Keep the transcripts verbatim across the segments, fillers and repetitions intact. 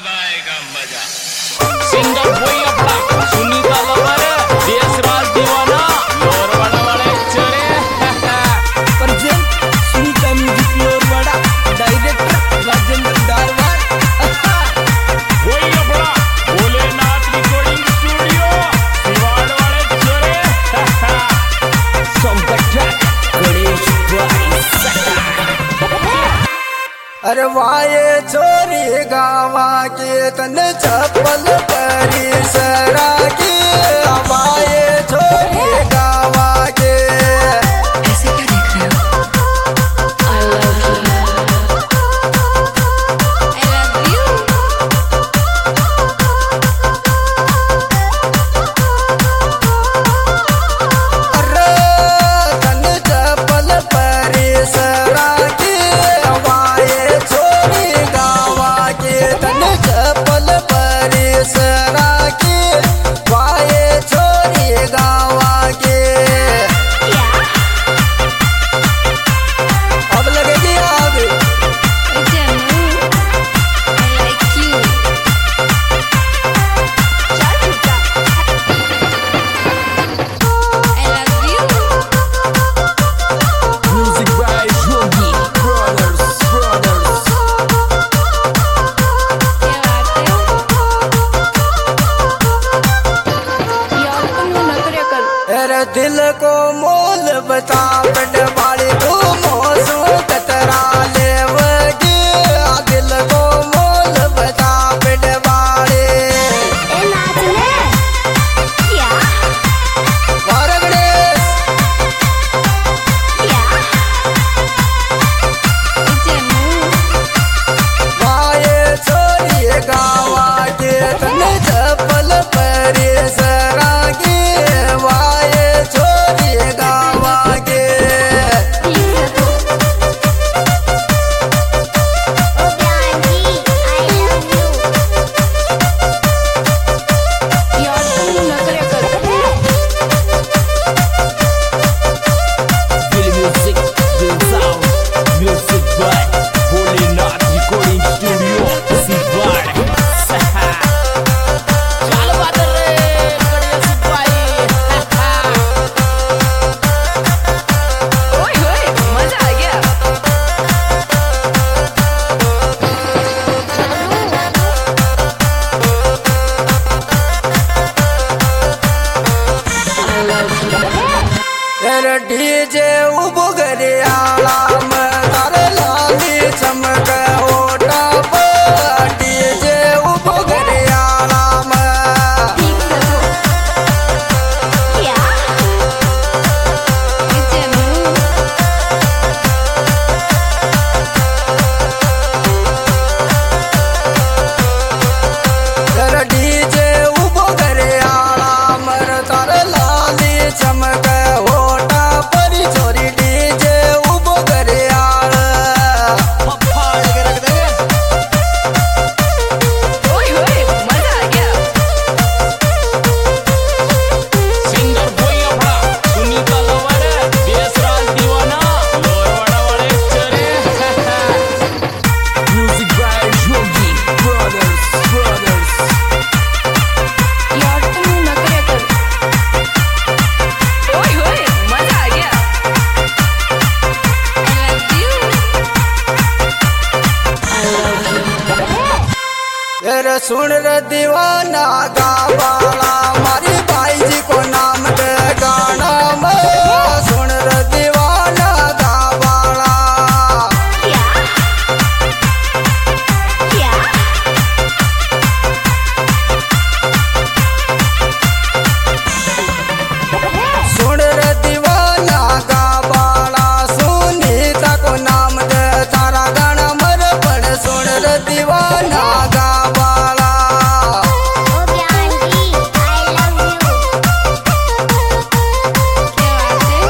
अब आएगा मजा। सिंगर कोई अपना सुनीता लवर देशराज दीवाना लोर बड़ा वाले चले प्रेजेंट सुनीता म्यूजिक लोर बड़ा डायरेक्टर राजेंद्र दारवाल कोई अपना भोलेनाथ रिकॉर्डिंग स्टूडियो सिवाड़ वाले चले संकट गणेश अरे वाये छोरी गावा के तन चप्पल परी सरा के वाये छोरी गावा के ऐसे क्या देख रहे हो? I love you. I love you. अरे तन चप्पल परी सरा के वाये छोरी गावा के तन चप्पल परी सरा के वाये छोरी गावा के अब लगेगी आगे Janu, I like you. I love you. Music by Yogi Brothers Brothers क्या बात है? यार तुम ना करे कर। तेरे दिल को मोल बता बट बाड़ी को मौसू कतरा लेवगी दिल को मोल बता बट बाड़ी ए नाच ले। क्या? और गणेश क्या? जनु, वाये छोरी गावा के तन चप्पल परी सरा के वाये छोरी गावा के ठीक है तो। ओ प्यारी, I love you. यार तुम ना करे कर। Feel music, feel sound, music by Volenath Recording Studio, Siwar. चल बादल रे गणेश भाई ओए होए, मजा आ गया। I love you. तेरे डीजे उबगरे आलाम तार लाली चमक ओटा पर डीजे उबगरे आलाम ठीक है तो। क्या? जनु, तेरे डीजे उबगरे आलाम तार लाली चमक ओटा पर छोरी डीजे उबगरे आल फाड़ के रख देंगे ओए होए, मजा आ गया। सिंगर कोई अपना सुनीता लवर देशराज दीवाना लोर बड़ा वाले चले Music by Yogi Brothers Brothers यार तुम ना करे कर। ओए होए, मजा आ गया। I love you. I love you. तेरे सुन रे दीवाना गावाला मारी भाई जी को नाम दे गाना में सुन रे दीवाना गावाला क्या? क्या? सुन रे दीवाना गावाला सुनीता को नाम दे तारा गाना मर पड़ सुन रे दीवाना गावाला ओ प्यारी, I love you. क्या बात है?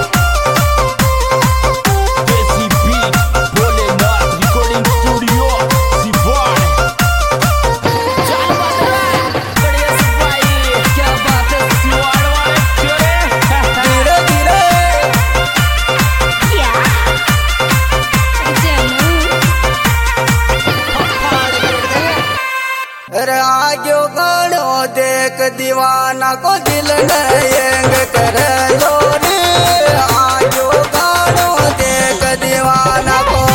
देसी beat Bholenath recording studio Siwar. चल बादल रे गणेश भाई क्या बात है सिवाड़ वाले चले धीरे धीरे क्या? जनु, फाड़ के रख देंगे। अरे आग्यो गणो देख दीवाना को दिल नयंग करे जोरी आग्यो गणो देख दीवाना को